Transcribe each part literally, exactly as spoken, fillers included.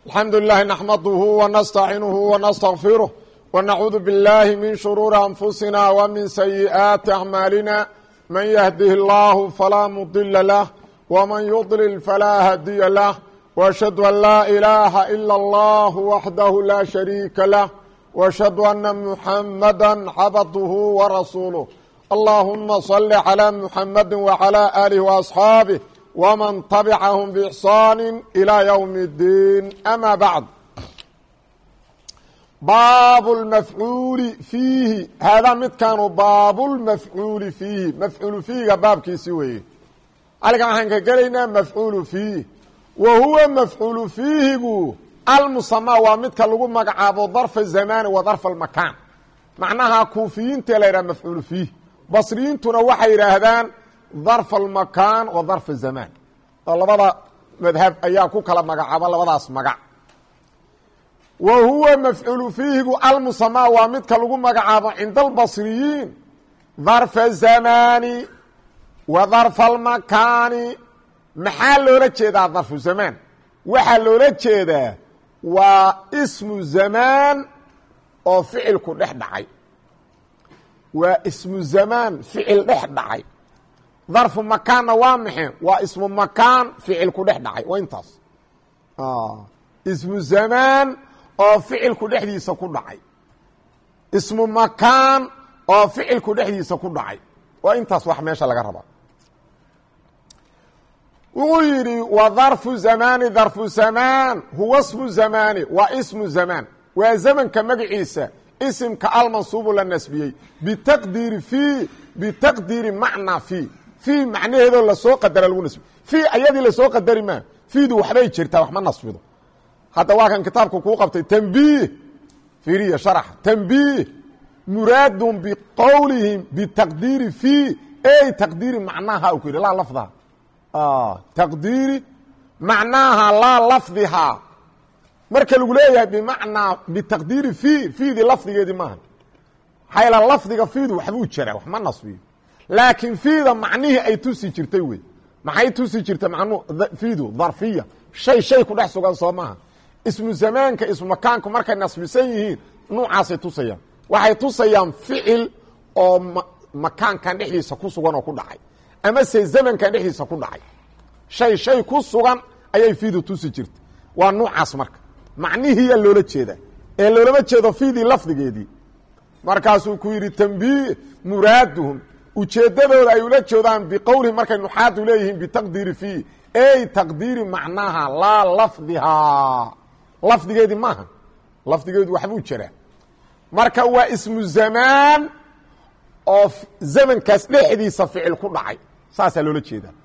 الحمد لله نحمده ونستعينه ونستغفره ونعوذ بالله من شرور أنفسنا ومن سيئات أعمالنا من يهده الله فلا مضل له ومن يضلل فلا هادي له وأشهد أن لا إله إلا الله وحده لا شريك له وأشهد أن محمدا عبده ورسوله اللهم صل على محمد وعلى آله وأصحابه ومن تبعهم بإحسان إلى يوم الدين أما بعد باب المفعول فيه هذا مد كانوا باب المفعول فيه مفعول فيه باب كيسوي عليك ما قلنا مفعول فيه وهو مفعول فيه المسمى ومد كاللغو مقعب ظرف الزمان وظرف المكان معناها كوفيين تليرا مفعول فيه بصريين تنوحي رهدان ظرف المكان وظرف الزمان لبدا مذهب ayaa ku kala magacaaba labadaas magac وهو مفعول فيه المسمى waa midka lagu magacaabo عند البصريين ظرف الزمان وظرف المكان maxaa loola jeedaa ظرف الزمان waxaa loola jeedaa waa اسم زمان oo ficilku dhex dhacay waa اسم زمان ficil dhex dhacay ظرف مكانna waa maxe waa اسم مكان ficilku dhex dhacay waa intaas اسم زمان oo ficilku dhexdiisa ku dhacay اسم مكان oo ficilku dhexdiisa ku dhacay waa intaas wax meesha laga rabaa wuxuu yidhi wa ظرف زماani ظرف زمان huwa اسم زماani waa اسم زمان waa زمنka magaciisa اسمka almansuubu la nasbiyey بتqديiri في بتqديiri macnaa في في macnaheedoo lasoo qadara lagu nasbiyo في ayadii lasoo qadari maa fiidu waxbay jirtaa wax ma nasbido hadda waa kan kitaabka kuu qabtay تنبيه فiriya شharx تنبيه muraad بqowlihim بتqديiri في ey تqديiri macnaha u ku yidhi laa lafdiha تqديiri macnaaha laa lafdihaa marka lagu leeyahay bmacnaa بتqديiri في fiidii lafdigeedii maaha xayla lafdiga fiidu waxbuu jiraa wax ma nasbiyo laakiin fiida macnihii ay tusi jirtay wey maxay tusi jirtay macnu fiidu dharfiya shay shay ku dhex sugan soo maaha ismu zamaanka ismu makaanku markay nasbisan yihiin nuucaasay tusayaan waxay tusayaan ficil oo makaankan dhexdiisa ku sugan oo ku dhacay ama se zamankan dhexdiisa ku dhacay shay shay ku sugan ayay fiidu tusi jirtay waa nuucaas marka macnihiiya loola jeedaa ee loolama jeedo fiidii lafdigeedii markaasuu ku yidhi tanbiih muraaduhum ujeeddadooda ay ula jeedaan biqowlihim markay nuxaadu leeyihiin bitaqdiiri fiih ey taqdiiri macnaha laa lafdihaa lafdigeedii maaha lafdigeedu waxbuu jiraa marka waa ismu zamaan oo zamankaas dhexdiisa ficil ku dhacay saasaa loola jeedaa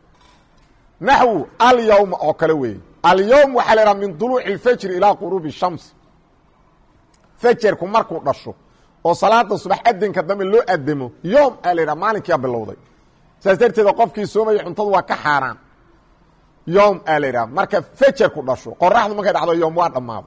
naxwu alyawma oo kale weeye alyawm waxaa la idhaha min duluuci اlfajri ilaa quruubi الshams fajerku markuu dhasho oo salaada subax adinka dambe loo adamo yoom aa la yidhaha maalinkiia bilowday saas darteeda qofkii soomaya cuntadu waa ka xaaraan yoom aa la yidhaha marka fajerku dhasho qoraxdu markay dhacdo yoom waa dhammaaday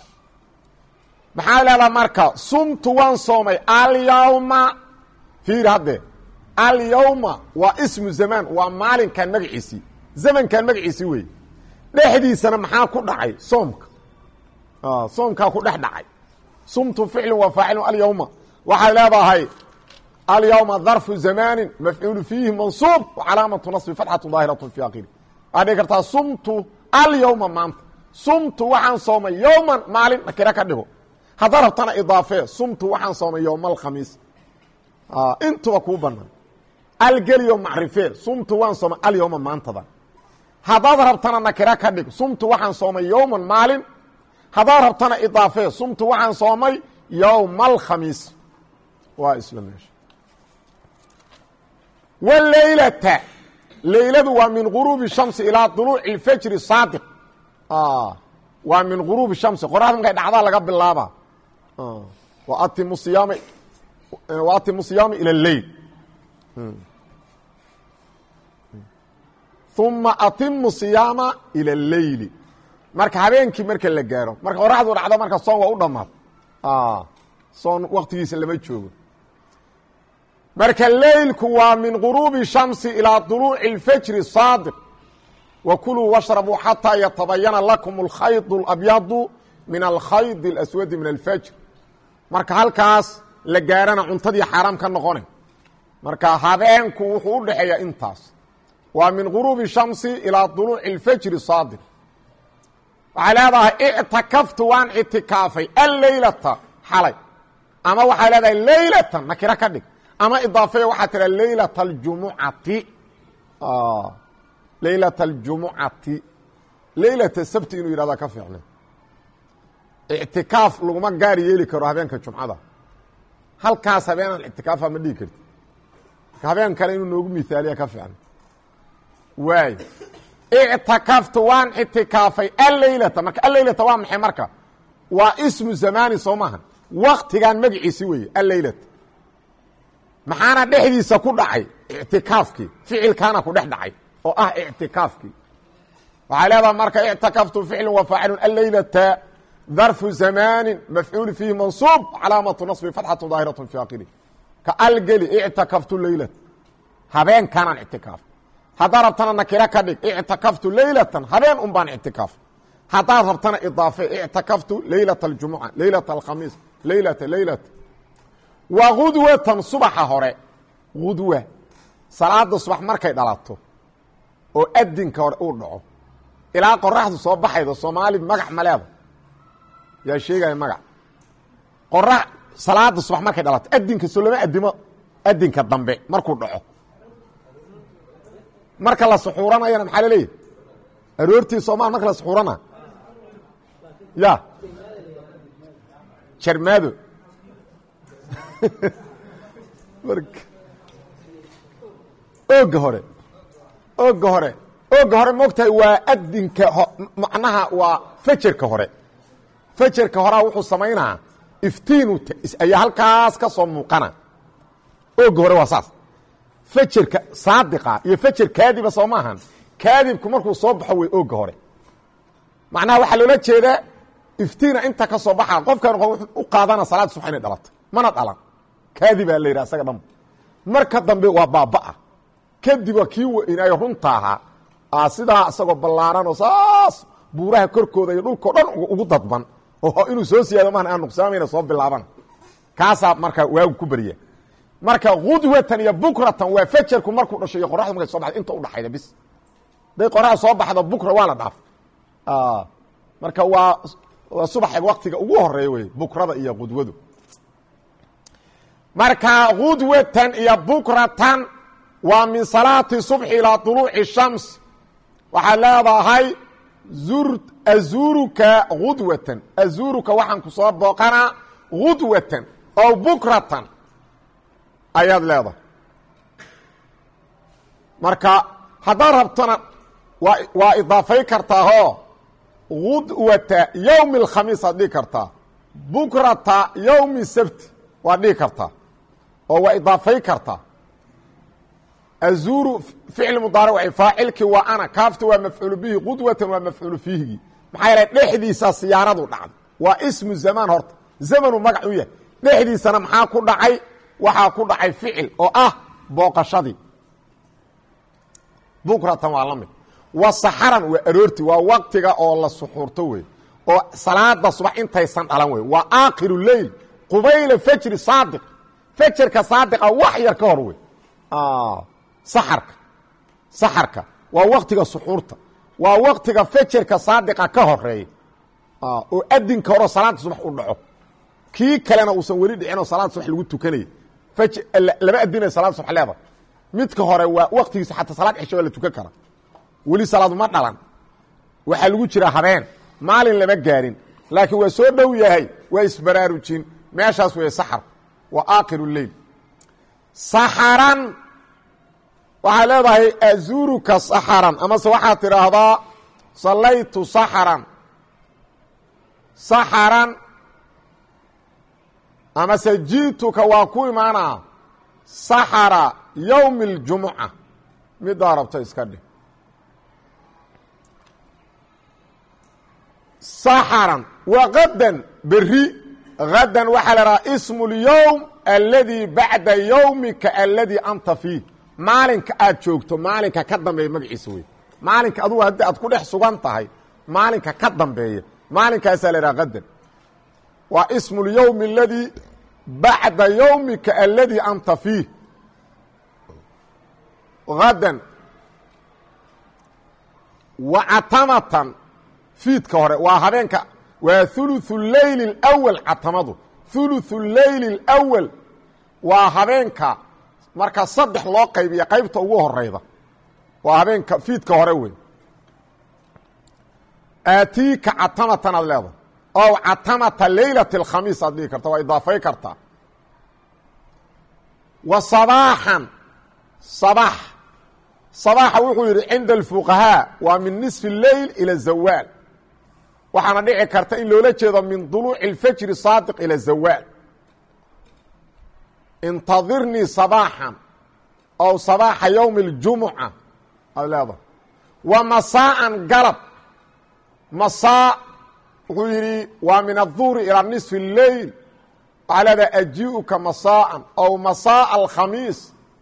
maxaa leedaha marka sumtu waan soomay alyawma fiir haddee alyawma waa ismu zamaan waa maalinkan magaciisii zamankan magaciisii wey dhexdiisana maxaa ku dhacay soomka soomkaa ku dhex dhacay sumtu ficlu wa faacilu alyawma waxay leedahay alyawma ظarfu zamaani mafcuulu fiihi mansuub wacalaamatu naصbi fatxatu daahiratu fi akhiri waxaa dhigi kartaa sumtu alyawma maanta sumtu waxaan soomay yowman maalin nakira ka dhigo haddaa rabtana idaafee sumtu waxaan soomay yowma alkhamiis intuba kuu banaan algeliyo macrifee sumtu waan soomay alyawma maantada haddaad rabtana nakira ka dhig sumtu waxaan soomay yowman maalin haddaad rabtana idaafee sumtu waxaan soomay yowma alkhamiis waa isla meesha waleylata leyladu waa min guruubi shamsi ilaa duluuci اlfajri saadiq waa min guruubi shamsi qoraxda markay dhacdaa laga bilaaba atimu siyaama wa atimu siyaama ila اleyl uma atimu siyaama ila اleyli marka habeenkii marka la gaaro marka qoraxdu dhacdo marka soon waa u dhamaad soon waktigiisa lama joogo marka leylku waa min guruubi shamsi ilaa duluuci اlfajri saadiq وكلوا واشربوا حتى يتبين لكم الخيط الأبيض من الخيط الأسود من الفجر marka halkaas la gaarana cuntadii xaraam ka noqonay marka habeenku wuxuu u dhaxeeyaa intaas waa min ghurubi shamsi ila dhuluuci al-fajr sadiq walaadaha i'takaftu waan i'tikaafay al-laylata halay ama waxa leedahay laylatan nakira ka dhig ama idaafay waxa tira laylata al-jumu'ati ah laylata al-jumu'ati laylata sabti inuu yiraahdo ka fiicnaa اعتكاف لغما غاري يلي كرو habeenka jumcada halkaas habeenan اعتكاف ma dhigi kartid habeen kale inuu noogu misaaliya ka fiican way اعتكفت وان اعتكافي الليله marka الليله waa maxay marka waa ismu zamani soomaha waqtigan magaciisi weey الليله maxaana dhexdiisa ku dhacay اعتكافki ficilkana ku dhex dhacay oo ah اعتكافki waxa leedahay marka اعتكفت فعل وفاعل الليله ظرف زمان مفعول فيه منصوب علامة نصب فتحة ظاهرة في آخره كالجلي اعتكفت الليلة هبين كان اعتكاف هضربتنا نكرة كدك اعتكفت ليلة هبين أمبان اعتكاف هضربتنا إضافة اعتكفت ليلة الجمعة ليلة الخميس ليلة ليلة وغدوة صبح هراء غدوة صلاة الصبح مركي دلاتو وأدن كورنعو إلى قرحة صباح إذا صومالي بمقح ملاذ يا شيغا مغا قرع صلاه الصبح markay dhalato adinka sulama adimo adinka dambe markuu dhaco marka la suxuuranayna maxaa leeyahay aroortii Soomaal marka la suxuurana ya charmado mark og hore og hore og hore moogtay waa adinka macnaha waa fajirka hore fajirka hore wuxuu sameeynaa iftiinu ayaa halkaas ka soo muuqana oo hore waa saas fajirka saadiqa iyo fajir kaadiba Soomahan kaadibku markuu soo baxo way oo hore macnaha waxa loola jeedaa iftiina inta ka soo baxa qofkan wuxuu u qaadana salaad subax inay dhalato mana dhalan kaadiba la yiraahdo asaga dham marka dambe waa baabaa kadiba kii inay runta aha sida asagoo ballaaran oo saas buuraha korkooda iyo dhulka dhan ugu dadban oo inuu soo siyaado ma aan nuqsaamayna soo bilaaban kaasa marka waagu ku bariya marka qudwatan ya bukratan waa fajarku markuu dhashay qoraxdu markay soo baxdo inta u dhaxayda bis day qoraxdu soo baxdo bukra waa la dhaaf ah marka waa subax waqtiga ugu horeeyo way bukrada iyo qudwadu marka qudwatan ya bukratan waa min salati subhi ila tuluu'i shams waxa leedahay زرت أزورك غدوة أزورك وحن كصاب بقنا غدوة أو بكرة أياد لهذا مركا حضرتنا وإضافي كرتاه غدوة يوم الخميس دي كرتاه بكرة يوم السبت ودي كرتاه أو إضافي كرتاه أزور فعل مضارع فاعلك وأنا كافت ومفعول به قدوة ومفعول فيه محايلة لحديثة سيارة دعم واسم الزمان هرت زمن مقعوية لحديثة محا كل دعي وحا كل دعي فعل أو أه بوق شدي بكرة وعلمي وصحرا وأرورتي ووقتك أو الله سحورتوي وصلاة الصبح انت يسان علموي وآخر الليل قبيل فجر صادق فجر كصادق أو وحي الكهروي آه saxarka saxarka waa waqtiga suxuurta waa waqtiga fajrka saadiqa ka horeey ah oo adinka hore salaad subax u dhaco kii kalena uu san wali dhicin oo salaad subax lagu tukanay faj laba adinay salaad subax leeba midka hore waa waqtigiisa xataa salaad cisho la tukan kara wali salaad ma dhalan waxa lagu jira habeen maalin lama gaarin laakiin waa soo dhow yahay waa isbaraarujin meeshaas way saxar wa aakhirul layl saxaran waxaa leedahay azuruka saxaran amase waxaad tidhaahdaa sallaytu saxaran saxaran amase jiituka waa ku imaanaa saxara yowmi اljumuca midaa rabta iska dhig saxaran wagadan beri gadan waxaa la dhahaa ismu اlyowm aladi bacda yowmika aladi anta fiih maalinka aad joogto maalinka ka dambeeya magaciisa wey maalinka adugu haddii aad ku dhex sugan tahay maalinka ka dambeeya maalinkaasaa la idhaha qadan waa ismu اlyowmi اladii bacda yowmika aladii anta fiih hadan wacatamatan fiidka hore waa habeenka waa ثuluثu leyl اأwal catamadu ثuluثu leyl اأwal waa habeenka marka saddex loo qaybiya qaybta ugu horeyda waa habeenka fiidka hore wey aatiika catamatan aad leedahay ow catamata leylaة الkhamiis aad dhigi karta waa idaafay kartaa wa sabaaxan sabax sabaaxa wuxuu yidhi cinda alfuqahaa waa min nisfi اleyl ilى zawaal waxaana dhici karta in loola jeedo min duluuci اlfajri saadiq ilى zawaal intadirnii sabaaxan ow sabaaxa yowmi اljumuca aad leedahay wa masaa'an galab masaa wuxuu yidhi waa min aلظuhri ilى nisfi اleyl waxaa leedahay ajii'uka masaa'an ow masaaءa alkhamiis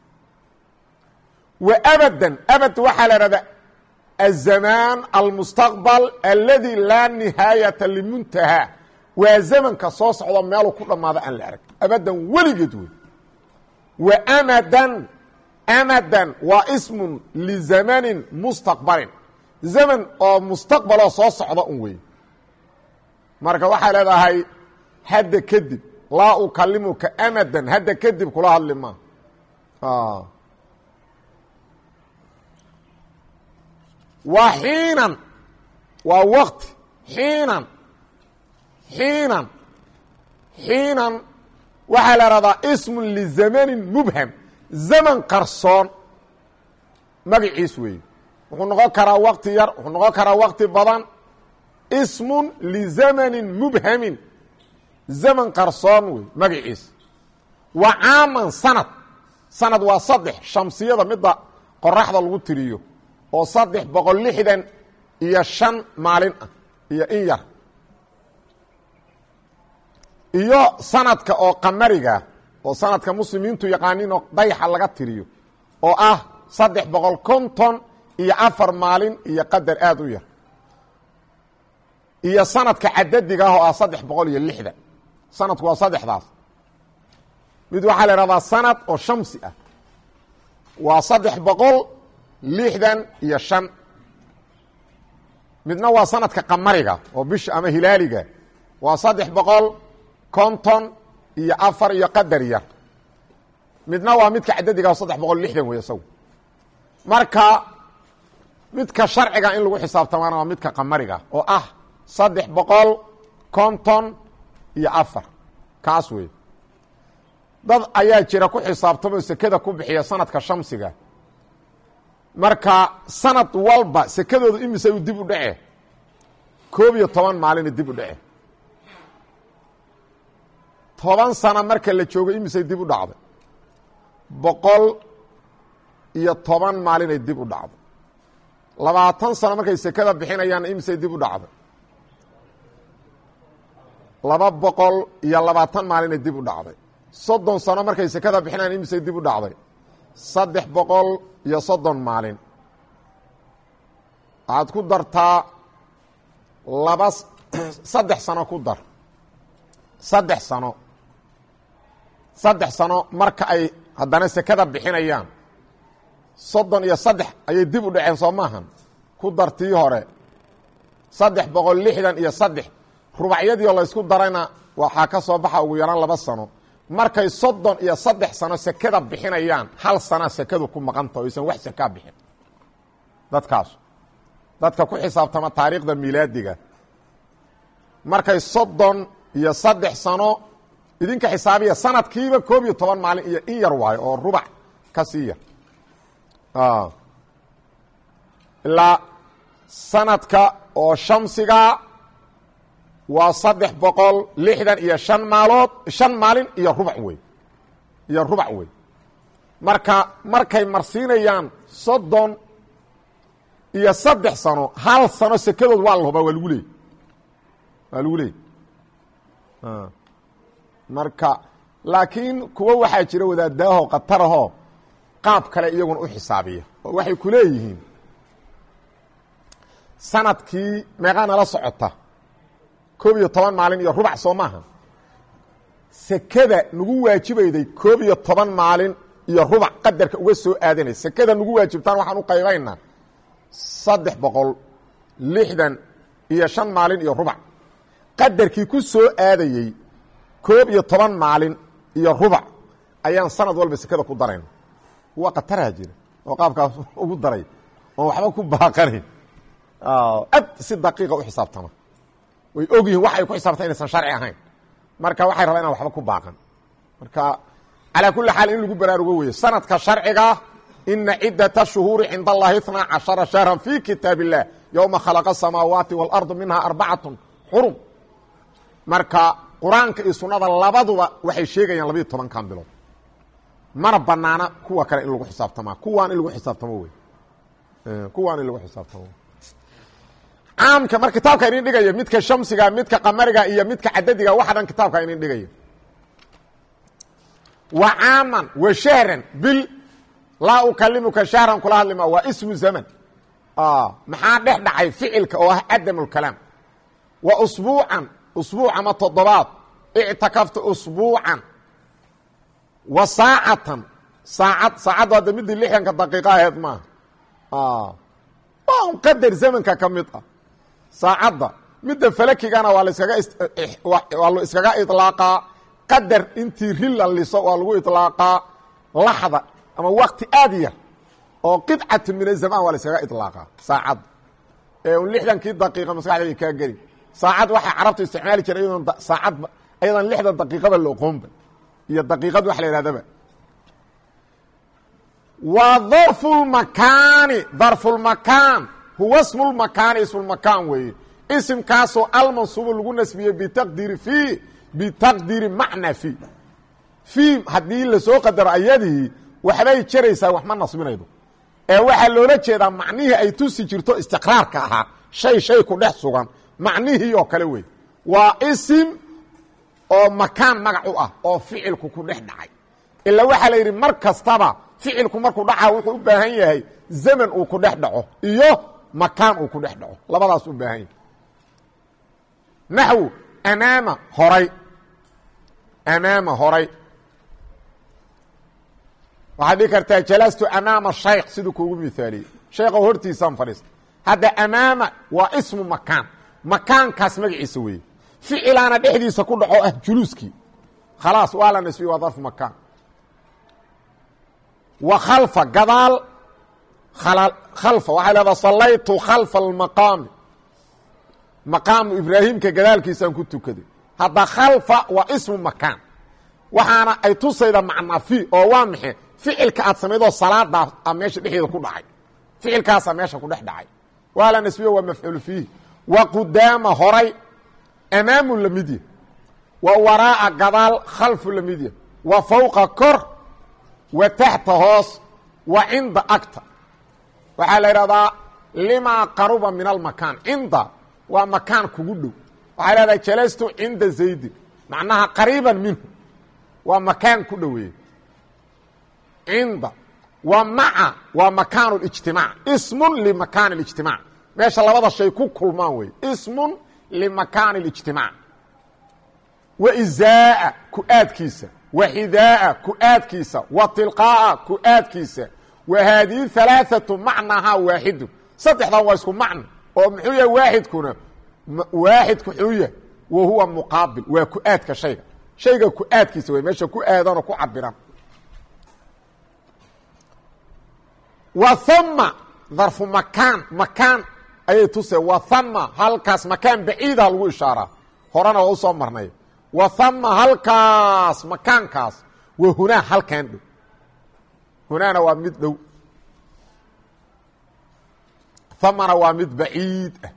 wa abadan abad waxaa la ihahdaa aلzamaan almustaqbal aladi laa nihaayata limuntahaa waa zamanka soo socdo meelu ku dhammaado aan la arag abadan weligeed wey wa amadan amadan waa ismun lizamanin mustaqbalin zaman oo mustaqbaloo soo socda un wey marka waxaa leedahay hadda kadib laa ukalimuka amadan hadda kadib kula hadli ma waa xiinan waa wakti xiinan xiinan xiinan waxaa la ihahdaa ismun lizamanin mubham zaman qarsoon magaciis weeye wuxuu noqon karaa wakti yar wuxuu noqon karaa wakti badan ismun lizamanin mubhamin zaman qarsoon wey magaciis wa caaman sanad sanad waa saddex shamsiyada midda qoraxda lagu tiriyo oo saddex boqol lixdan iyo shan maalin ah iyo in yar iyo sanadka oo qamariga oo sanadka muslimiintu yaqaanin oo dayaxa laga tiriyo oo ah saddex boqol konton iyo afar maalin iyo qadar aada u yar iyo sanadka cadadiga ah oo ah saddex boqol iyo lixdan sanadku waa saddexdaas mid waxaa la ihahdaa sanad oo shamsi ah waa saddex boqol lixdan iyo shan midna waa sanadka qamariga oo bisha ama hilaaliga waa saddex boqol konton iyo afar iyo qadar yar midna waa midka cadadiga saddex boqol lixdan wey isagu marka midka sharciga in lagu xisaabtamaana waa midka qamariga oo ah saddex boqol konton iyo afar kaas wey dad ayaa jira ku xisaabtamoo sekada ku bixiya sanadka shamsiga marka sanad walba sekadooda imise u dib u dhace koob iyo toban maalina dib u dhace toban sano marka la joogo imisay dib u dhacday boqol iyo toban maalinay dib u dhacday labaatan sano markay sekada bixinayaan imisay dib u dhacday laba boqol iyo labaatan maalinay dib u dhacday soddon sano markay sekada bixinayaan imisay dib u dhacday saddex boqol iyo soddon maalin waxaad ku dartaa laba saddex sano ku dar saddex sano saddex sano marka ay haddana sekada bixinayaan soddon iyo saddex ayay dib u dhaceen soo maahan ku dartii hore saddex boqol lixdan iyo saddex rubacyadiio laysku darayna waxaa ka soo baxa ugu yaraan laba sano markay soddon iyo saddex sano sekada bixinayaan hal sana sekadu ku maqanta oysan wax sekaa bixin dadkaas dadka ku xisaabtama taariikhda milaadiga markay soddon iyo saddex sano idinka xisaabiya sanadkiiba koob iyo toban maalin iyo in yar waayo oo rubac ka sii yar ilaa sanadka oo shamsiga waa saddex boqol lixdan iyo shan maalood shan maalin iyo rubac wey iyo rubac wey marka markay marsiinayaan soddon iyo saddex sano hal sano sekadood waa la hubaa waa lagu leey waa lagu leey marka laakiin kuwa waxaa jira wadaadaahoo khatarahoo qaab kale iyaguna u xisaabiya oo waxay ku leeyihiin sanadkii meeqaa nala socota koob iyo toban maalin iyo rubac soo maaha sekada nagu waajibayday koob iyo toban maalin iyo rubac qadarka uga soo aadanay sekada nagu waajibtaan waxaan u qaybaynaa saddex boqol lixdan iyo shan maalin iyo rubac qadarkii ku soo aadayey koob iyo toban maalin iyo rubac ayaan sanad walba sekada ku darayna waa qataraa jira oo qaabkaas ugu daray oon waxba ku baaqanayn ad si daqiiqa u xisaabtama way og yihiin wax ay ku xisaabtaan inaysan sharci ahayn marka waxay rabaan inaan waxba ku baaqan marka calaa kulli xaal in lagu baraarugo weeye sanadka sharciga ina ciddata shuhuuri cinda allahi itnaa cashara shahran fii kitaab illah yowma khalaqa asamaawaati waalardu minhaa arbacatun xurum marka qur-aanka iyo sunnada labaduba waxay sheegayaan labiiyo tobankan bilood mana banaana kuwa kale in lagu xisaabtamaa kuwaan in lagu xisaabtamo wey kuwaan in lagu xisaabtamo caamka mar kitaabka inin dhigaya midka shamsiga midka qamariga iyo midka cadadiga waxa dhan kitaabka inin dhigaya wa caaman wa shahran bil laa ukalimuka shahran kula hadlima waa ismu zaman maxaa dhex dhacay ficilka oo ah cadam lkalaam wa usbuucan usbuuc ama toddobaad ictakafta usbuucan wa saacatan saacad saacaddu hadda midii lixdanka daqiiqa aheed maaha waa un qadar zamanka ka mid ah saacadda midda falakigana waa laskaga waa la iskaga iطlaaqaa qadar intii ri la liso waa lagu iطlaaqaa laxda ama wakti aad yar oo qidcatu min azamaan waa la iskaga iطlaaqaa saacadda ee un lixdankii daqiiqa maskaxdeeda kaa geli saacad waxay carabtu isticmaali jira iyadoon saacad ayadan lixdan daqiiqaba la oqoonba iyo daqiiqad wax la yidhahdaba waa darfu lmakaani darfu lmakaan huwa ismu lmakaani ismulmakaan weeye isimkaasoo almansuubu lagu nasbiyey bitaqdiiri fii bitaqdiiri macna fii fii haddii lasoo qadaro ayadii waxbay jaraysaa wax ma nasbinaydo ee waxaa loola jeedaa macnihii ay tusi jirto istiqraarka ahaa shay shay ku dhex sugan macnihii oo kale wey waa isim oo makaan magac u ah oo ficilku ku dhex dhacay ilaa waxaa la yidhi mar kastaba ficilku markuu dhacaa wuxuu u baahan yahay zaman uu ku dhex dhaco iyo makaan uu ku dhex dhaco labadaas u baahan yahay naxwu amaama horay amaama horay waxaad dhihi kartaa jalastu amaama shaykh siduu kuugu mihaaliyey sheekho hortiisaan fadhiista hadda amaama waa ismu makaan makaankaas magaciisa weeye ficilaana dhexdiisa ku dhaco ah juluuskii khalaas waa la nasbiye waa darfu makaan wa khalfa gadaal khalfa waxay leedaha sallaytu khalfa almaqaami maqaamu ibraahimka gadaalkiisaan ku tukaday hadda khalfa waa ismu makaan waxaana ay tusayda macnaa fi oo waa maxe ficilka aad samaydoo salaadaa a meesha dhexdeeda ku dhacay ficilkaasaa meesha ku dhex dhacay waa la nasbiye waa mafcuulu fiihi wa qudaama horay amaamu lamidya wa waraa'a gadaal khalfu lamidya wa fawqa kor wa taxta hoos wa cinda agta waxaa la idhahdaa limaa qaruba min almakaan cinda waa makaan kugu dhow waxaa la idhahdaa jalastu cinda zaydin macnaha qariiban minhu waa makaan ku dhoweeye cinda wa maca waa makaan اlijtimaac ismun limakaan اlijtimaac meesha labada shay ku kulmaan wey ismun limakaan اlijtimaac wa izaa'a ku-aadkiisa wa xidaaa ku-aadkiisa wa tilqaa'a ku-aadkiisa wa haadihi halaaثatu macnahaa waaxidu saddexdan waa isku macno oo muxuu yahay waaxidkuna waaxidku xuu yahay wa huwa muqaabil waa ku-aadka shayga shayga ku-aadkiisa wey meesha ku aadanoo ku cabiran wa hama darfu makaan makaan ayay tusee wa hama halkaas makaan baciida lagu ishaaraa horena waa usoo marnay wa hama halkaas makaankaas wa hunaa halkaan dhow hunaana waa mid dhow hamana waa mid baciid ah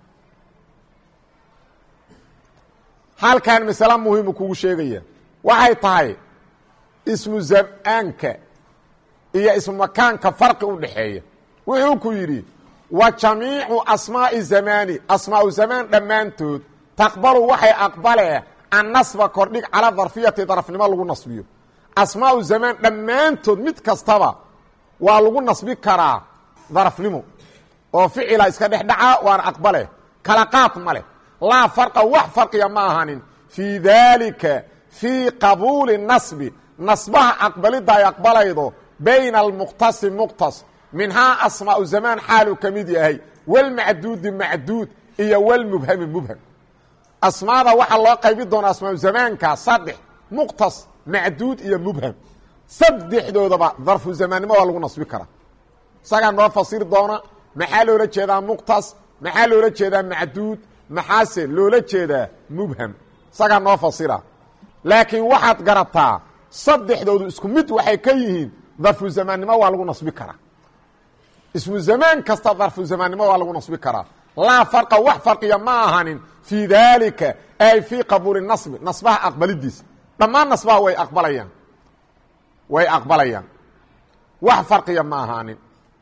halkaan masale muhimu kugu sheegaya waxay tahay ismu zamaanka iyo ismu makaanka farqi u dhaxeeya wuxuu ku yidhi wa jamiicu asmaa'i zamaani asmaau zamaan dhammaantood taqbalu waxay aqbalee an nasba kordhig calaa darfiyati darafnimo lagu nasbiyo asmaau zamaan dhammaantood mid kastaba waa lagu nasbi karaa darafnimo oo ficila iska dhex dhaca waana aqbale kala qaad ma leh laa farqa wax farqiya ma ahanin fii daalika fii qabuuli nasbi nasbaha aqbalidda ay aqbalaydo bayna almuqtasi muqtas minhaa asmaau zamaan xaaluu ka mid yahay walmacduudi macduud iyo walmubhami mubham asmaada waxaa loo qaybi doonaa asmaau zamaanka saddex muqtas macduud iyo mubham saddexdoodaba darfu zamaannimo waa lagu nasbi karaa isagaa noo fasir doona maxaa loola jeedaa muqtas maxaa loola jeedaa macduud maxaase loola jeedaa mubham isagaa noo fasira laakiin waxaad garataa saddexdoodu isku mid waxay ka yihiin darfu zamaannimo waa lagu nasbi karaa ismu zamaan kasta darfu zamaannimo waa lagu nasbi karaa laa farqa wax farqiya ma ahanin fii daalika ay fii qabuuli nasbi nasbaha aqbalidiisa dhammaan nasbaha way aqbalayaan way aqbalayaan wax farqiya ma ahaanin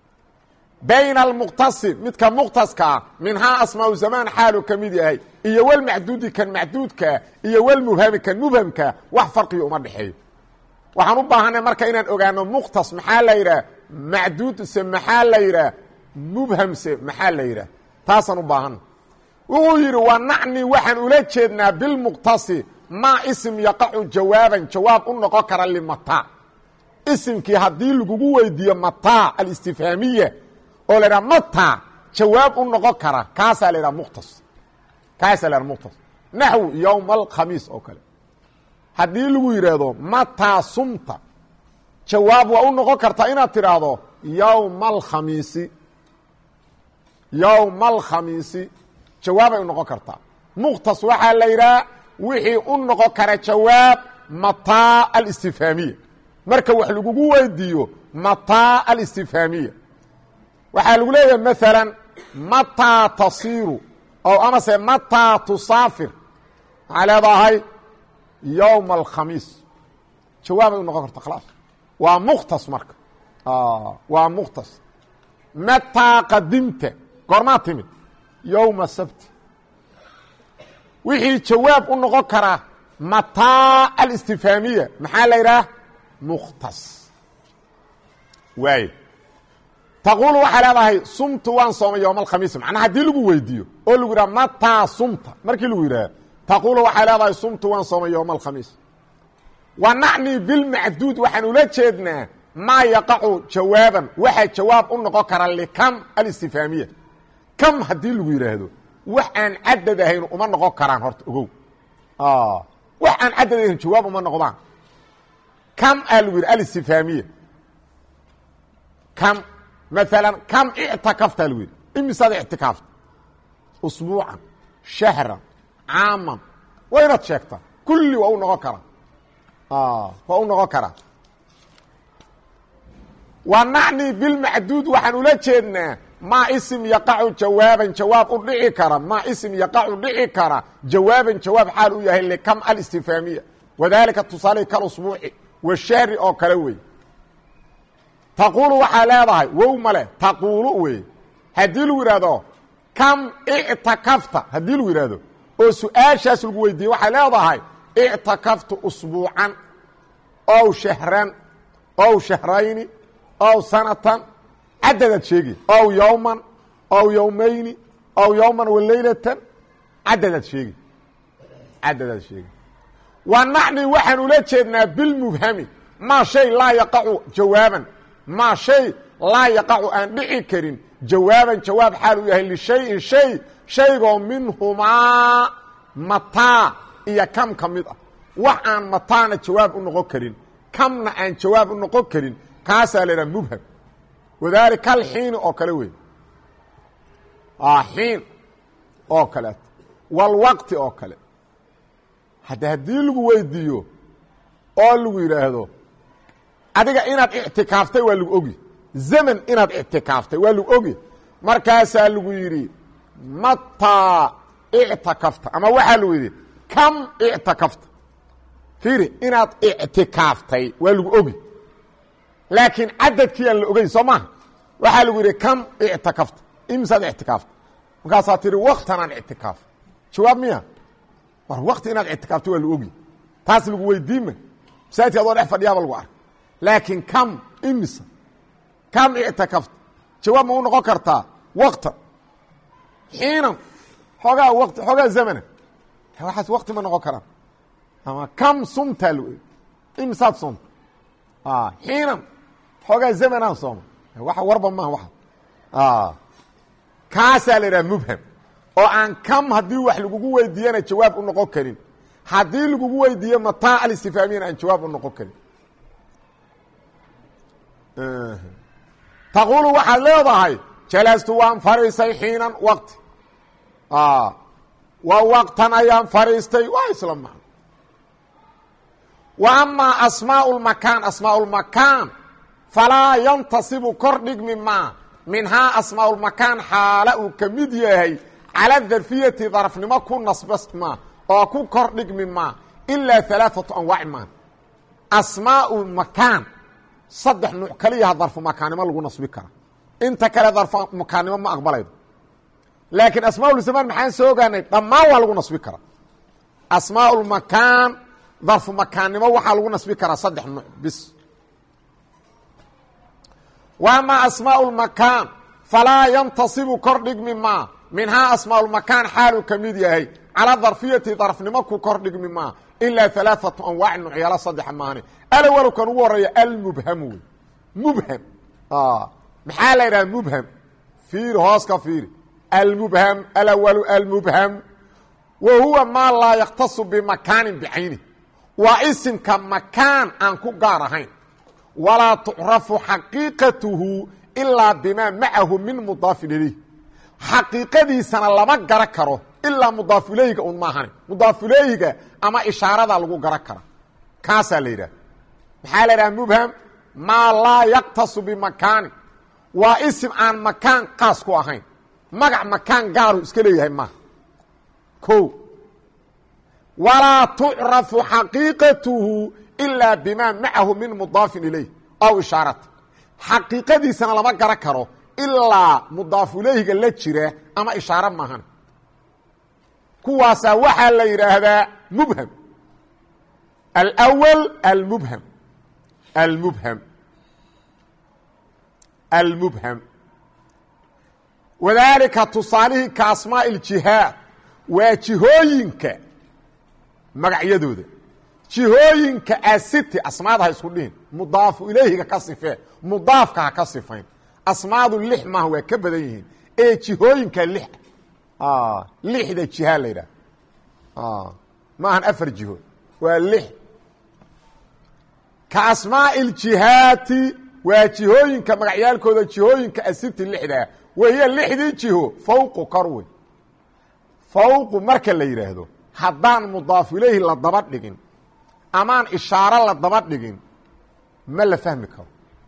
bayna almuqtasi midka muqtaskaa minhaa asmaau zamaan xaalu ka mid yahay iyo walmacduudi kan macduudkaa iyo walmubhami kan mubhamkaa wax farqiya uma dhexeeyo waxaan u baahanay marka inaan ogaano muqtas maxaa la yidhaah macduudse maxaa la yidhaah mubhamse maxaa la yidhaah taasaan u baahana wuxuu yidhi wa nacni waxaan ula jeednaa bilmuqtasi maa isim yaqacu jawaaban jawaab u noqon kara limataa isimkii haddii lagugu weydiiyo mataa alistifhaamiya oo la idhaha mataa jawaab u noqon kara kaasaa la idhaha muqtas kaasaa la idhaha muqtas naxwu yowma alkhamiis oo kale haddii lagu yidhaahdo mataa sumta jawaab waa u noqon kartaa inaad tidhaahdo yowma alkhamiisi yowma alkhamiisi jawaabay u noqon kartaa muqtas waxaa la yidhaha wixii u noqon kara jawaab mataa alistifhaamiya marka wax lagugu weydiiyo mataa alistifhaamiya waxaa lagu leeyahay maala mataa tasiiru oo amase mataa tusaafir waxaa leedahay yowma alkhamiis jawaabay u noqon karta khalaas waa muqtas marka waa muqtas mataa qadimta goormaa timid yowma sabti wixii jawaab u noqon karaa mataa alistifhaamiya maxaa la yidhaah muqtas waay taquulu waxaa leedahay sumtu waan soomay yowma alkhamiis macnaa haddii lagu weydiiyo oo lagu yidhaha mataa sumta markii lagu yidhaha taquulu waxay leedahay sumtu waan soomay yowma alkhamiis wa nacni bilmacduud waxaan ula jeednaa maa yaqacu jawaaban waxaa jawaab u noqon kara likam alistifhaamiya kam haddii lagu yidhaahdo wax aan cadad ahayn uma noqon karaan horta ogow wax aan cadad ahayn jawaab uma noqdaan kam aa lagu yidhi alistifhaamiya kam maalan kam ictakafta lagu yidhi imisaad ictikaafta usbuucan shahran caaman waa inaad sheegtaa kulli waa u noqon karaa waa u noqon karaa wa nacni bilmacduud waxaan ula jeednaa maa isim yaqacu jawaaban jawaab u dhici kara maa isim yaqacu dhici kara jawaaban jawaab xaal u yahay likam alistifhaamiya wadaalika tusaale kalusbuuci washahri oo kale wey taquulu waxaa leedahay wow male taquulu wey haddii lagu yidhaahdo kam ictakafta haddii lagu yidhaahdo oo su-aashaas lagu weydiiye waxay leedahay ictakaftu usbuucan ow shahran ow shahrayni ow sanatan cadadaad sheegi ow yowman ow yowmayni ow yowman walaylatan cadadaad sheegi cadadaad sheegi wa nacni waxaan ula jeednaa bilmubhami maa shay laa yaqacu jawaaban maa shay laa yaqacu aan dhici karin jawaaban jawaab xaal u yahay lishayin shay shaygoo minhumaa mataa iyo kam ka mid ah wax aan mataana jawaab u noqon karin kamna aan jawaab u noqon karin kaasaa la idhaha mubham wadaalika alxiini oo kale wey xiin oo kaleeto walwaqti oo kale hadda haddii lagu weydiiyo oo lagu yidhaahdo adiga inaad ictikaaftay waa lagu ogi zaman inaad ictikaaftay waa lagu ogi markaasaa lagu yidhi mataa ictakafta ama waxaa lagu yidhi kam ictakafta fiiri inaad ictikaaftay waa lagu ogi laakiin cadadkii aan la ogeyn soo maha waxaa lagu yidhi kam ictakafta imisaad ictikaaftay markaasaa tihi waktanaan ictikaaf jawaab miya war wakti inaad ictikaaftay waa lagu ogi taas lagu weydiima masaajidka adoo dhex fadhiyaaba lagu arka laakiin kam imisa kam ictakafta jawaab ma u noqon kartaa waqtan xiinan xoogaa waqti xoogaa zamana waxaas waqti ma noqon karaan ama kam sumtaa l imsaad soomta xiinan xoogaa zamanaan sooma waxa warba maaha waxa kaasaa la idhaha mubham oo aan kam haddii wax lagugu weydiiyana jawaab u noqon karin haddii lagugu weydiiyo mataa alistifaamiyana aan jawaab u noqon karin taquulu waxaad leedahay jalastu waan fadhiistay xiinan waqti wa waqtan ayaan fadhiistay waa isla macno wa amaa asmaau lmakaan asmaau lmakaan falaa yantasibu kor dhigmi maa minhaa asmaau lmakaan xaala uu ka mid yahay cala darfiyati darafnimo ku nasbasma oo ku kor dhigmi maa ilaa alaaatu anwaaci maa asmaau makaan saddex nuuc kaliyaha darfu makaannimo lagu nasbi kara inta kale darfu makaannimo ma aqbalaydo laakiin asmaaulzamaan maxaan soo ogaanay dhammaan waa lagu nasbi karaa asmaaulmakaan darfu makaannimo waxaa lagu nasbi karaa saddex nuuc bis wa amaa asmaaulmakaan falaa yantasibu kor dhigmi maa minhaa asmaaulmakaan xaaluu ka mid yahay calaa darfiyati darfnimo ku kor dhigmi maa ilaa alaaatu anwaaci nuucyaala saddexa maane alawalo kan ugu horeeya almubhamu wey mubham maxaa la yidhaha mubham fiiri hoos ka fiiri almubham alawalu almubham wa huwa maa laa yakhtasu bimakaanin bicayni waa isimka makaan aan ku gaar ahayn walaa tucrafu xaqiiqatuhu ilaa bimaa macahu min mudaafin ilayh xaqiiqadiisana lama gara karo ilaa mudaafulayhiga un maahane mudaafulayhiga ama ishaaradaa lagu gara kara kaasaa la yidhaha maxaa la yidhaha mubham maa laa yaktasu bimakaanin waa isim aan makaan qaas ku ahayn magac makaan gaaru iska leeyahay maaha ko walaa tucrafu xaqiiqatuhu ilaa bimaa macahu min mudaafin ilayh aw ishaarati xaqiiqadiisana lama gara karo ilaa mudaafulayhiga la jira ama ishaaro maahan kuwaasaa waxaa la yidhaahdaa mubham alأwl almubham almubham almubham wadaalika tusaalihii ka asmaaءi اljihaad waa jihooyinka magacyadooda jihooyinka asiti asmaada ha isku dhihin mudaafu ilayhiga ka sifee mudaafka ha ka sifayn asmaadu lix maaha waa ka badan yihiin ee jihooyinka lix lixda jiha la yidhaha maahan afar jiho waa lix ka asmaaءi اljihaati waa jihooyinka magacyaalkooda jihooyinka asiti lixdaa wahiya lixdii jiho fawqu kor wey fawqu marka la yidhaahdo haddaan mudaafu ilayhi la daba dhigin amaan ishaaro la daba dhigin ma la fahmi karo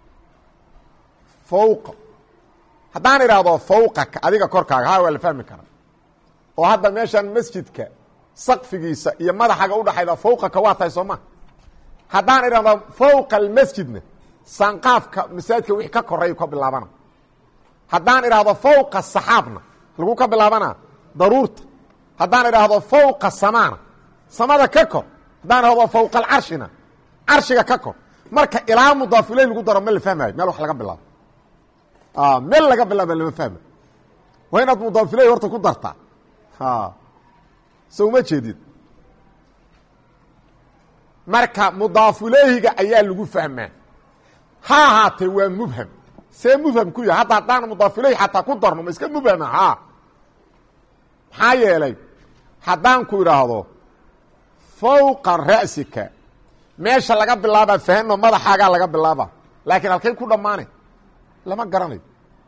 fawqa haddaan idhaahdo fawqaka adiga korkaaga ha waa la fahmi karaa oo hadda meeshan masjidka sakfigiisa iyo madaxaga udhaxayda fawqaka waa tahay soo ma haddaan idhahdo fawqa almasjidna sanqaafka masaajidka wixii ka koreeyu ka bilaabana haddaan idhaahdo fawqa saxaabna lagu ka bilaabana daruurta haddaan idhaahdo fawqa samaana samada ka kor haddaan idhahdo fawqa alcarshina carshiga ka kor marka ilaa mudaafuley lagu daro ma la fahmayo meel wax laga bilaabo meel laga bilaaba lama fahma waa inaad mudaafuley horta ku dartaa so uma jeedid marka mudaafuleyhiga ayaa lagu fahmaa ha ahaatee waa mubham see mubham ku yahay hadda haddaan mudaafuleyhi xataa ku darno ma iska mubhama ha maxaa yeelay haddaan ku idhaahdo fawqa ra'sika meesha laga bilaabaa fahno madaxaagaa laga bilaaba laakiin halkay ku dhammaanay lama garanayo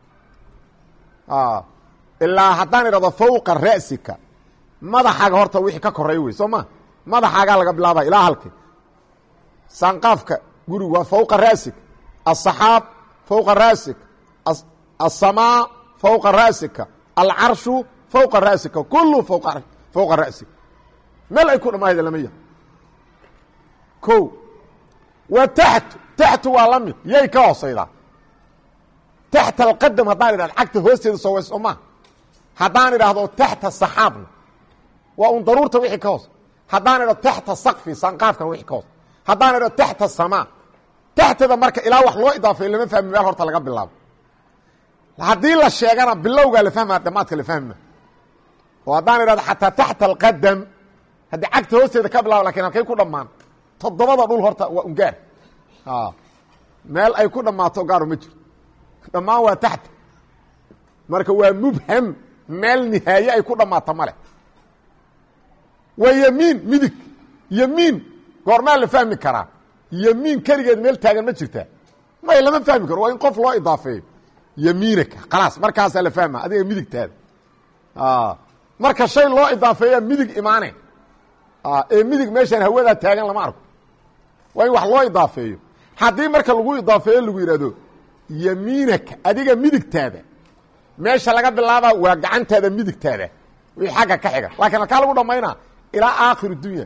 ilaa haddaan idhahdo fawqa ra'sika madaxaaga horta wixii ka koreey wey soo ma madaxaagaa laga bilaaba ilaa halkay sanqaafka gurigu waa fawqa ra'sika aلصaxaab fawqa ra'sika aلsamaa fawqa ra'sika alcarshu fawqa ra'sika kulu fawqa ra'sika meel ay ku dhammaayda lama yahay ko wa taxtu taxtu waa la mid yay ka hoosaydaa taxta alqadam haddaan idhahdo cagta hoosteeda soo way soo maa haddaan idhaahdo taxta saxaabna waa un daruurta wixii ka hoos haddaan idhahdo taxta sakfi sanqaafkan wixii ka hoos haddaan idhahdo taxta samaa taxtada marka ilaa wax loo idaafay lama fahmi meel horta laga bilaabo haddii la sheegana bilowgaa la fahmaa dhamaadka la fahma oo haddaan idhahdo xataa taxta alqadam haddii cagta hoosteeda ka bilaabo lakin halkay ku dhammaan toddobada dhul horta waa ungaar meel ay ku dhammaato gaaro ma jiro dhammaan waa taxta marka waa mubham meel nihaaye ay ku dhammaato male waa yemiin midig yemiin goormaa la fahmi karaa yemiin keligeed meel taagan ma jirtaa may lama fahmi karo waa in qof loo idaafeeyo yemiinaka khalaas markaasaa la fahma adiga midigtaada marka shay loo idaafeeya midig imaane ee midig meeshaan hawadaa taagan lama arko waa in wax loo idaafeeyo haddii marka lagu idaafeeyo lagu yidhahdo yemiinaka adiga midigtaada meesha laga bilaaba waa gacantaada midigtaada wixii xagga ka xiga laakiin halkaa lagu dhammaynaa ilaa aakhir dunya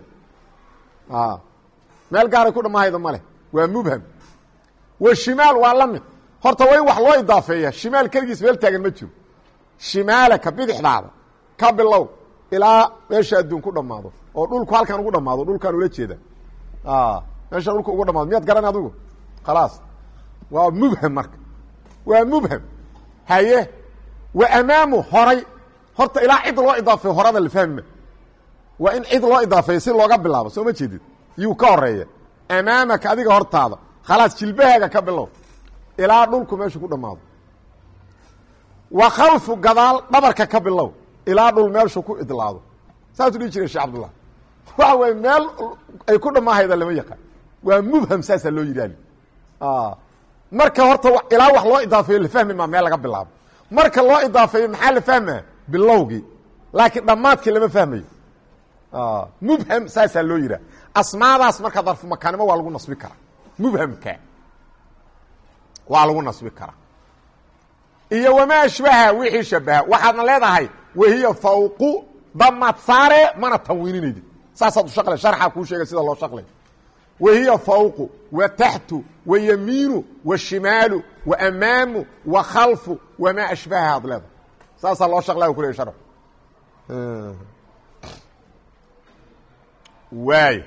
meel gaaray ku dhammaahayda male waa mubham wa shimaal waa la mid horta waa in wax loo idaafeeya shimaal keligiis meel taagan ma jiro shimaalaka bidixdaada ka bilow ilaa meesha adduun ku dhammaado oo dhulku halkan ugu dhammaado dhulkaan ula jeeda meesha dhulku ugu dhamaado miyaad garan adigu khalaas waa mubham marka waa mubham haye wa amaamu horay horta ilaa cid loo idaafeeyo horada la fahma waa in cid loo idaafeeyo si looga bilaabo soo ma jeedid yuu ka horeeya amaamaka adiga hortaada khalaas jilbahaaga ka bilow ilaa dhulku meeshu ku dhammaado wa khalfu gadaal dhabarka ka bilow ilaa dhul meeshu ku idlaado saasuu dhihi jiray sheekh cabdullah waxa weye meel ay ku dhammaahayda lama yaqaan waa mubham saasaa loo yidhaali marka horta ilaa wax loo idaafeeyo la fahmi maa meel laga bilaabo marka loo idaafeeyo maxaa la fahmaa bilowgii laakiin dhammaadkii lama fahmayo mubham saasaa loo yidhaha asmaadaas marka darfu makaanimo waa lagu nasbi karaa mubhamka waa lagu nasbi karaa iyo wamaa ashbaha wixii shabaha waxaadna leedahay wahiya fawqu damaad saare mana tanwiininaydi saasaad u shaqlay sharxaa kuu sheegay sida loo shaqlay wahiya fawqu wa taxtu wa yamiinu wa shimaalu wa amaamu wa khalfu wamaa ashbaha ad leedahay saasaa loo shaqlaya ku leey sharx waay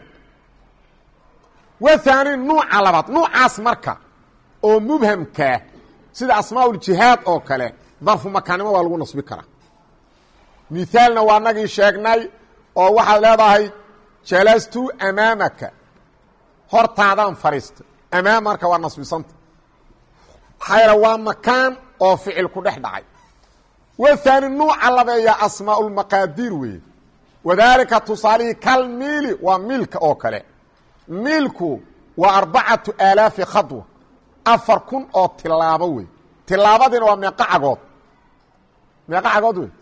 wa haani nuuca labaad nuucaas marka oo mubhamkaa sida asmaauljihaad oo kale darfu makaanimo waa lagu nasbi karaa mithaalna waa nagii sheegnay oo waxaad leedahay jalastu amaamaka hortaadaan fadhiista amaam marka waa nasbisanta maxaa waa makaan oo ficil ku dhex dhacay wa haani nuuca labeeya asmaaulmaqaadiir weeye wadaalika tusaalihii kal miili waa miilka oo kale miilku waa arbacatu aalaafi khadwa afar kun oo tilaabo wey tilaabadiina waa meeqa cagood meeqa cagood wey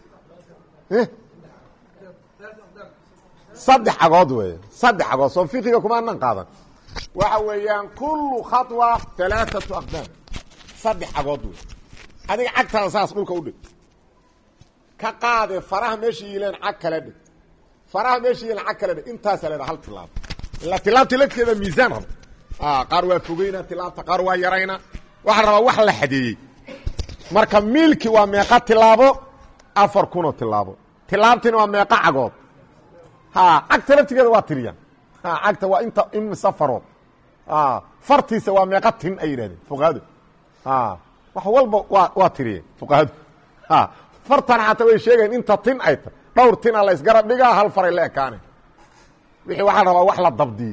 saddex cagood wey saddex cagood soo fiqiga kuma anan qaadan waxa weeyaan kullu khaطwa alaaثatu aqdaam saddex cagood wey adiga cagtaada saas dhulka u dhig ka qaade faraha meesha yiileen cag kale dhig faraha meesha yiileen cag kale dhig intaasa leedaha hal tilaabo ilaa tilaabta lafteeda miisaan raba qaar waa fogeyna tilaabta qaar waa yarayna waxaa rabaa wax la xadeeyey marka miilkii waa meeqa tilaabo afar kunoo tilaabo tilaabtiina waa meeqa cagood ha cagta laftigeeda waa tiriyaan ha cagta waa inta in safarood fartiisa waa meeqa tin ay yidhahdeen fuqahadu wax walba waa waa tiriyeen fuqahadu fartana xataa way sheegayen inta tin ay ta dhowr tina la isgarab dhigaa hal faray la ekaane wixii waxaa rabaa wax la dabdiyey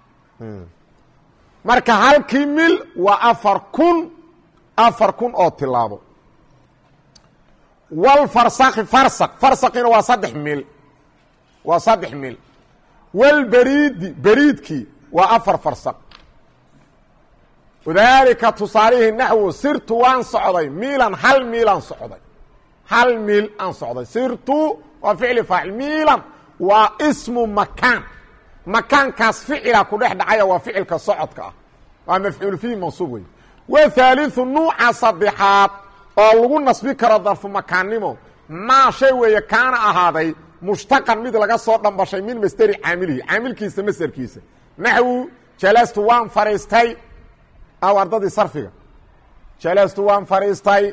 marka halkii mil waa afar kun afar kun oo tilaabo walfarsaki farsak farsakina waa saddex mil waa saddex mil walberiidi beriidkii waa afar farsak wadaalika tusaalihii naxwu sirtu waan socday miilan hal miilaan socday hal miil aan socday sirtu waa ficli faacil miilan waa ismu makaan makaankaas ficila ku dhex dhacaya waa ficilka socodka ah waa mafcuul fihi mansuub wey wa haaliثu nuuca saddexaad oo lagu nasbi karo darfu makaannimo maa shay weeye kaana ahaaday mushtaqan mid laga soo dhambashay min masderi caamilihi caamilkiisa masderkiisa naxwu jalastu waan fadhiistay aw ardadii sarfiga jalastu waan fadhiistay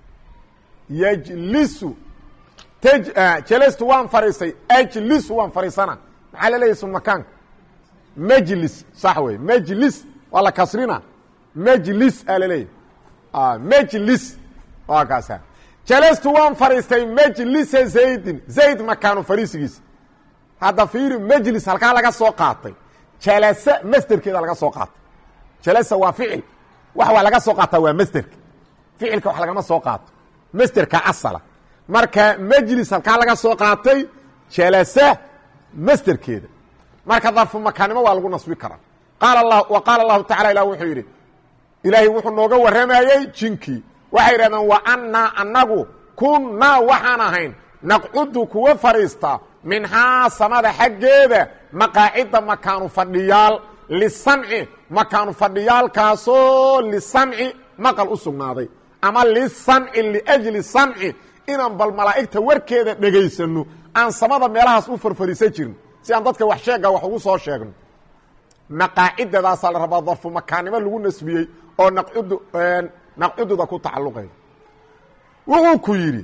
yjlisu jalastu waan fadhiistay ajlisu waan fadhiisana maxaa la leeyahy ismu makaanka majlis sax wey majlis waa la kasrina majlis aa la leeyahy majlis waa kaasa jalastu waan fariistay majlisa zaydin zayd makaanu fariisigiisa hadda fiiri majlis halkaa laga soo qaatay jalasa masderkeeda laga soo qaatay jalasa waa ficil wax waa laga soo qaataa waa masderka ficilka wax lagama soo qaato masderka asala marka majlis halkaa laga soo qaatay jalasa masderkeeda marka darfu makaanimo waa lagu nasbi karaa qaala allah wa qaala allahu tacala ilah wuxuu yidhi ilaahay wuxuu nooga warramayey jinkii waxay yidhahdeen wa annaa annagu kunnaa waxaan ahayn naqcudu kuwa fadhiista minhaa samada xaggeeda maqaacidda makaanu fadhiyaal lisamci makaanu fadhiyaalkaasoo lisamci maqal u sugnaaday ama lisamci liajli samci inaan bal malaa'igta warkeeda dhegaysanno aan samada meelahaas u farfariisan jirin si aan dadka wax sheega wax ugu soo sheegno maqaacidadaasaa la rabaa darfu makaannimo lagu nasbiyey oo naqcud naqcududa ku tacalluqayda wuxuu ku yidhi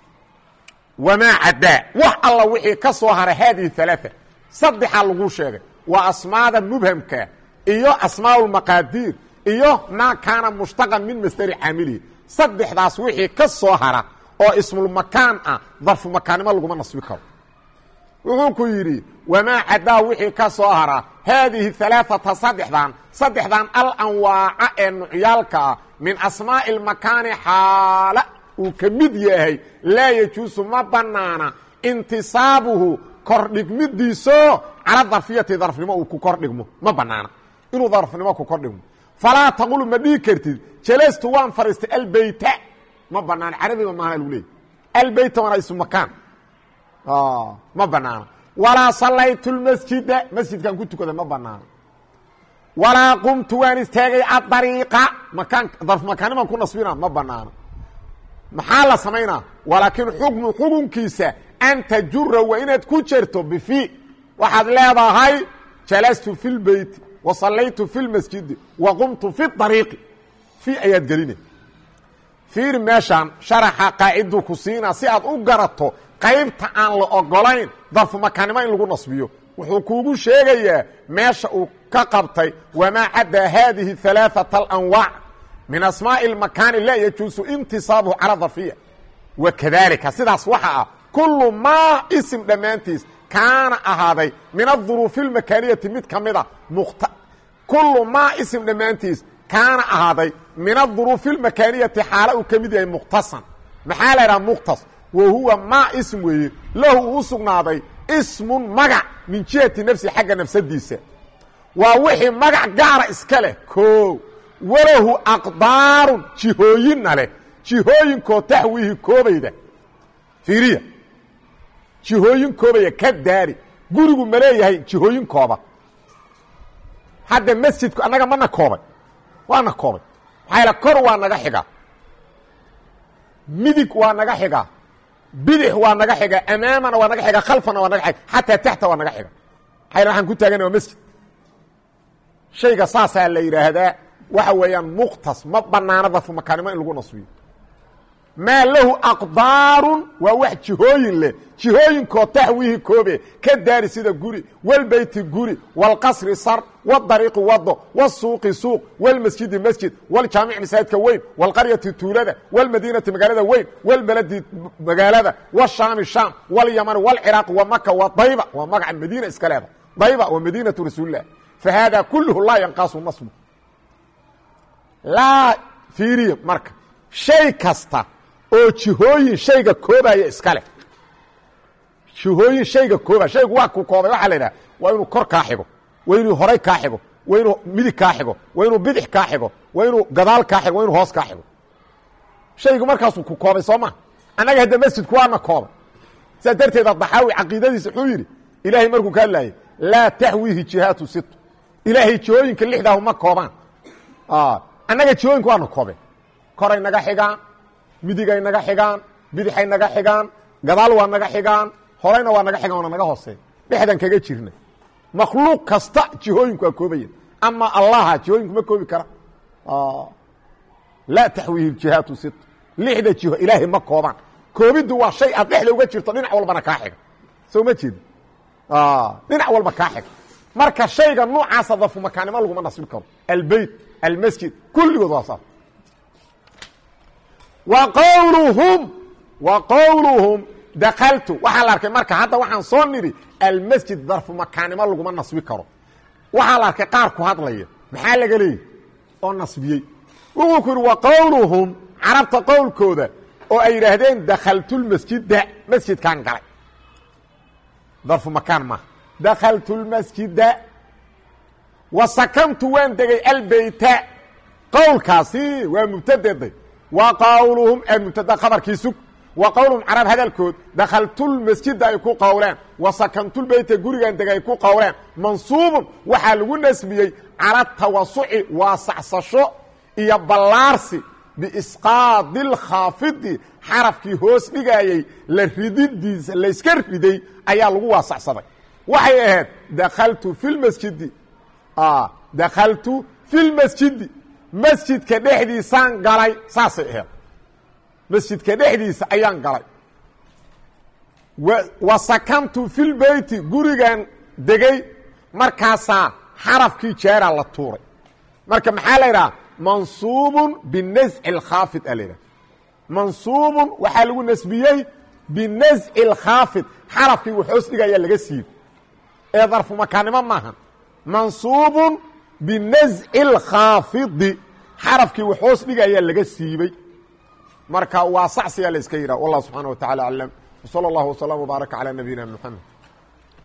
wamaa caddaa wax alla wixii ka soo haray haadihi alaaثa saddexaa lagu sheegay waa asmaada mubhamka iyo asmaa lmaqaadiir iyo maa kaana mushtaqan min masdari caamilihi saddexdaas wixii ka soo hara oo ismulmakaan ah darfu makaannimo laguma nasbi karo wuxuu ku yidhi wamaa caddaa wixii ka soo hara haadihi alaaثata saddexdan saddexdan alanwaaca ee nucyaalka ah min asmaa'i اlmakaani xaala uu ka mid yahay laa yajuusu ma banaana intisaabuhu kordhigmidiiso cala darfiyati darfnimo uu ku kordhigmo ma banaana inuu darfnimo ku kordhigmo falaa taqulu ma dhihi kartid jalastu waan fadhiistay albeyta ma banaana carabiga maana lagu leeyay albeyta waana ismu makaan ma banaana walaa sallaytu lmasjida masjidkaan ku tukada ma banaana walaa qumtu waan istaagay adariiqa makaan darf makaanimaan ku nasbina ma banaana maxaa la samaynaa walaakiin xukmu xukunkiisa an tajura waa inaad ku jerto bifi waxaad leedahay jalastu fi lbeyti wa sallaytu fi lmasjidi wa qumtu fi ariiqi fi ayaad geline fiir meeshaan sharaxa qaaciduu ku siinaa si aad u garato qaybta aan la ogolayn darfu makaannimo in lagu nasbiyo wuxuu kuugu sheegayaa meesha uu ka qabtay wamaa caddaa haadihi alaaثata alanwaac min asmaaءi اlmakaani laa yajuusu intisaabuhu cala darfiya wakadalika sidaas waxa ah kulu maa isim dhammaantiis kaana ahaaday min aduruufi اlmakaaniyati mid ka mida kulu maa isim dhammaantiis kaana ahaaday min aduruufi اlmakaaniyati xaala uu ka mid yahay mukhtasan maxaa la idhaha mukhtas wa huwa maa ism weeye lahu uu sugnaaday ismun magac min jihati nafsi xagga nafsadiisa waa wixii magac gaara iska leh o walahu aqdaarun jihooyinna leh jihooyinkoo taxwiihi koobayda fiiriya jihooyin koobaya ka daari gurigu ma leeyahay jihooyin kooba hadda masjidku annaga mana koobay waana koobay maxaa yaele kor waa naga xigaa midig waa naga xigaa bidix waa naga xiga amaamana waa naga xiga khalfana waa naga xiga xataa taxta waa naga xiga maxaa yaele waxaan ku taagana waa masjid shayga saasaa la yidhaahdaa waxa weeyaan mukhtas ma banaano darfu makaanimo in lagu nasbiyo maa lahu aqdaarun waa wax jihooyin leh jihooyinkoo taxwiihi koobe ka daari sida guri walbeyti guri walqasri sar wadariiqi wado wasuuqi suuq walmasjidi masjid waljaamic masaajidka weyn walqaryati tuulada walmadiinati magaalada weyn walbaladi magaalada washaami shaam walyamani walciraaqi wa maka wa dayba waa magaca madiina iska leeda dayba waa madiinatu rasuulilah fahada kulluhu laa yanqaasu nasbu laa fiiriya marka shay kasta oo jihooyin shayga koobaya iska leh jihooyin shayga koobaya shaygu waa ku koobay waxaa la yidhaha waa inuu kor kaa xigo waa inuu horay kaa xigo waa inuu midig kaa xigo waa inuu bidix kaa xigo waa inuu gadaal kaa xigo waa inuu hoos kaa xigo shaygu markaasuu ku koobay soo ma annaga hadda masjidku waana koobay sidaas darteeda daxaawi caqiidadiisa wuxuu yidhi ilaahay markuu ka hadlaayay laa taxwiihi jihaatu sit ilaahay jihooyinka lixdaahu ma koobaan annaga jihooyinka waana koobeen koray naga xigaan midigay naga xigaan bidixay naga xigaan gadaal waa naga xigaan horayna waa naga xigaan waana naga hooseey dhexdan kaga jirna makhluuq kasta jihooyinku waa koobayan ama allaha jihooyinku ma koobi kara laa taxwiihi jihaatu sit lixda jiho ilaahay ma koobaan koobiddu waa shay aad dhexda uga jirto dhinac walbana kaa xiga soo ma jeedi dhinac walba kaa xiga marka shayga noocaasa darfu makaanimo laguma nasbi karo albeyt almasjid kulligood waa saas wa qowluhum wa qowluhum dakaltu waxaa la arkay marka hadda waxaan soo nidhi almasjid darfu makaanimo laguma nasbi karo waxaa la arkay qaar ku hadlaya maxaa laga leeyay oo nasbiyey wuxuu ku yidhi wa qowluhum carabta qowlkooda oo ay yidhaahdeen dakaltulmasjida masjidkaan galay darfu makaan maaha dakaltulmasjida wa sakantu waan degay albeyta qowlkaasi waa mubtadeday wa qowluhum ee mubtada khabarkii sug wa qowluhum carab hadalkood dakaltulmasjida ay ku qowleen wa sakantulbeyta gurigan degay ay ku qowleen mansuubun waxaa lagu nasbiyey cala tawasuci waasacsasho iyo ballaarsi biisqaadi lkhaafidi xarafkii hoos dhigayey la rididiisa layska riday ayaa lagu waasacsaday waxay ahayd dakaltu fi lmasjidi dakaltu fi lmasjidi masjidka dhexdiisaan galay saasay ahayd masjidka dhexdiisa ayaan galay wa sakantu fi lbeyti gurigan degay markaasaa xarafkii jaaraa la tuuray marka maxaa la yidhaha mansuubun binasci اlkhaafid a la yidhaha mansuubun waxaa lagu nasbiyey binasci اlkhaafid xarafkii waxoos dhigayaa laga siibay ee darfu makaanimo maaha mansuubun binasci اlkhaafidi xarafkii waxoos dhigayaa laga siibay marka waa sacsiyaa la iska yidhaha wallah subxaana wa tacala aclam wsala اllahu wslam wbaaraka calى nabiyina mxamed